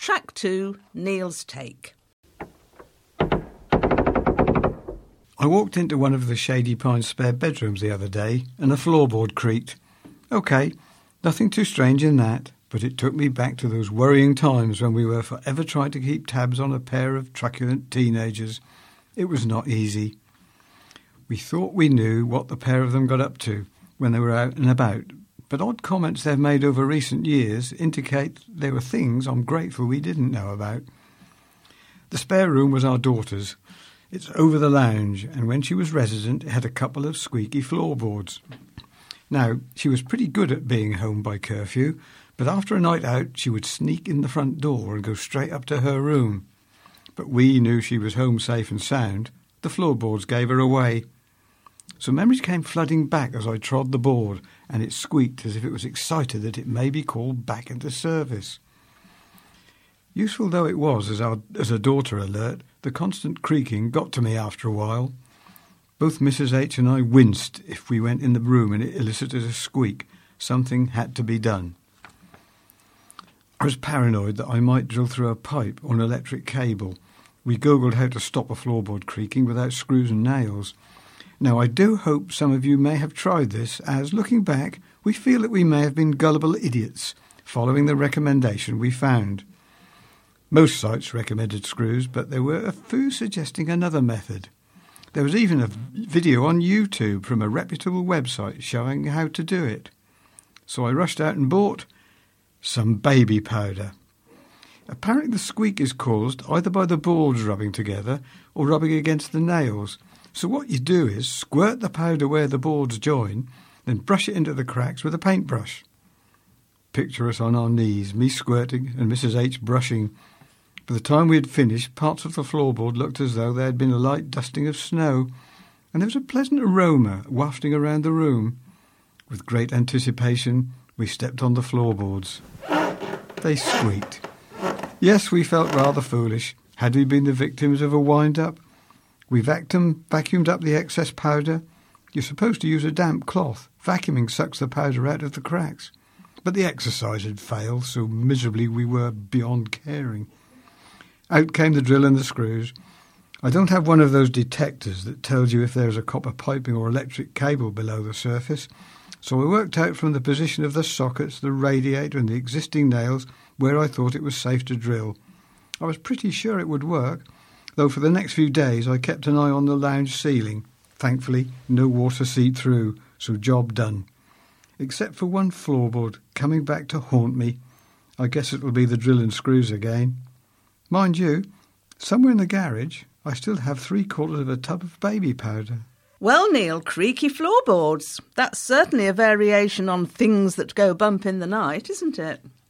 Track 2, Neil's Take. I walked into one of the Shady Pines spare bedrooms the other day and a floorboard creaked. OK, nothing too strange in that, but it took me back to those worrying times when we were forever trying to keep tabs on a pair of truculent teenagers. It was not easy. We thought we knew what the pair of them got up to when they were out and about, but odd comments they've made over recent years indicate there were things I'm grateful we didn't know about. The spare room was our daughter's. It's over the lounge, and when she was resident, it had a couple of squeaky floorboards. Now, she was pretty good at being home by curfew, but after a night out, she would sneak in the front door and go straight up to her room. But we knew she was home safe and sound. The floorboards gave her away. So memories came flooding back as I trod the board, and it squeaked as if it was excited that it may be called back into service. Useful though it was as a daughter alert, the constant creaking got to me after a while. Both Mrs. H and I winced if we went in the room and it elicited a squeak. Something had to be done. I was paranoid that I might drill through a pipe or an electric cable. We googled how to stop a floorboard creaking without screws and nails. Now, I do hope some of you may have tried this, as, looking back, we feel that we may have been gullible idiots, following the recommendation we found. Most sites recommended screws, but there were a few suggesting another method. There was even a video on YouTube from a reputable website showing how to do it. So I rushed out and bought some baby powder. Apparently the squeak is caused either by the boards rubbing together or rubbing against the nails. So what you do is squirt the powder where the boards join, then brush it into the cracks with a paintbrush. Picture us on our knees, me squirting and Mrs. H brushing. By the time we had finished, parts of the floorboard looked as though there had been a light dusting of snow, and there was a pleasant aroma wafting around the room. With great anticipation, we stepped on the floorboards. They squeaked. Yes, we felt rather foolish. Had we been the victims of a wind-up? We vacuumed up the excess powder. You're supposed to use a damp cloth. Vacuuming sucks the powder out of the cracks. But the exercise had failed, so miserably we were beyond caring. Out came the drill and the screws. I don't have one of those detectors that tells you if there is a copper piping or electric cable below the surface, so I worked out from the position of the sockets, the radiator and the existing nails where I thought it was safe to drill. I was pretty sure it would work, though for the next few days I kept an eye on the lounge ceiling. Thankfully, no water seeped through, so job done. Except for one floorboard coming back to haunt me. I guess it'll be the drill and screws again. Mind you, somewhere in the garage, I still have 3/4 of a tub of baby powder. Well, Neil, creaky floorboards. That's certainly a variation on things that go bump in the night, isn't it?